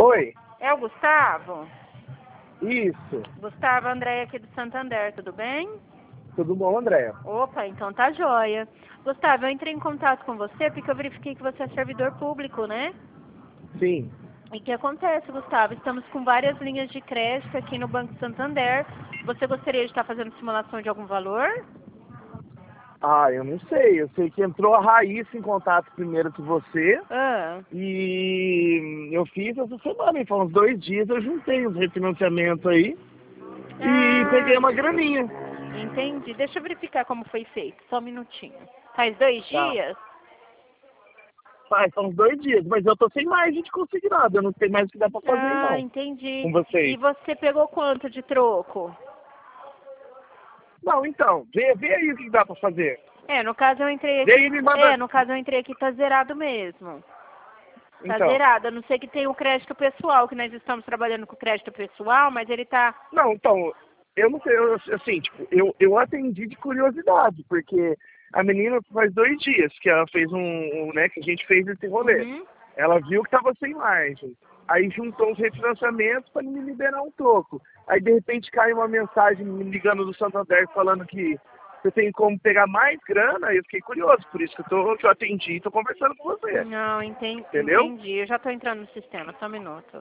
Oi, É o Gustavo? isso. Gustavo, Andréia aqui do Santander, tudo bem? Tudo bom, Andréia? Opa, então tá joia. Gustavo, eu entrei em contato com você porque eu verifiquei que você é servidor público, né? Sim. E o que acontece, Gustavo? Estamos com várias linhas de crédito aqui no Banco Santander. Você gostaria de estar fazendo simulação de algum valor? Ah, eu não sei. Eu sei que entrou a Raíssa em contato primeiro que você. Ah, E eu fiz essa semana, hein? Foi uns 2 dias, eu juntei uns refinanciamentos aí e peguei uma graninha. entendi. Deixa eu verificar como foi feito. Só um minutinho. Faz 2 Tá. dias? Faz, são uns 2 dias, mas eu tô sem margem de conseguir nada. Eu não sei mais o que dá pra fazer, não, Entendi. com E vocês. você pegou quanto de troco? Não, então, vê aí o que dá pra fazer. No caso eu entrei Vê aí aqui. e me manda. No caso eu entrei aqui, tá zerado mesmo. Tá Então. zerado. A não ser que tem o crédito pessoal, que nós estamos trabalhando com o crédito pessoal, mas ele tá. Não, então, eu não sei, assim, tipo, eu atendi de curiosidade, porque a menina faz 2 dias que ela fez né, que a gente fez esse rolê. Uhum. Ela viu que tava sem margem. Aí juntou os refinanciamentos para me liberar um troco. Aí de repente cai uma mensagem me ligando do Santander falando que você tem como pegar mais grana, e eu fiquei curioso, por isso que eu atendi e tô conversando com você. Não, entendi. Entendeu? Entendi. Eu já tô entrando no sistema, só um minuto.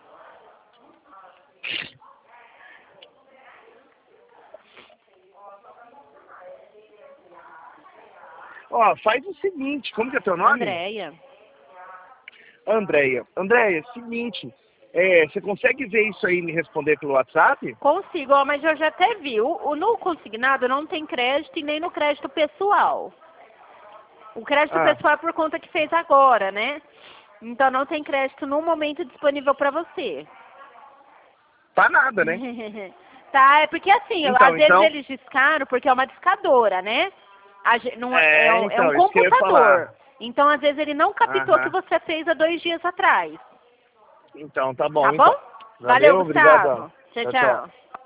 Ó, faz o seguinte, como que é teu nome? Andréia. Andréia, seguinte, você consegue ver isso aí e me responder pelo WhatsApp? Consigo, mas eu já até vi. No consignado não tem crédito e nem no crédito pessoal. O crédito Ah, pessoal é por conta que fez agora, né? Então não tem crédito no momento disponível para você. tá nada, né? Tá, é porque assim, Então, às vezes eles discaram porque é uma discadora, né? Não, é um então, isso que eu ia computador. falar. Então, às vezes, ele não captou o que Aham. você fez há 2 dias atrás. Então, tá bom, Tá então. bom? Valeu, Valeu, Gustavo. obrigadão. Tchau, Tchau, tchau. tchau.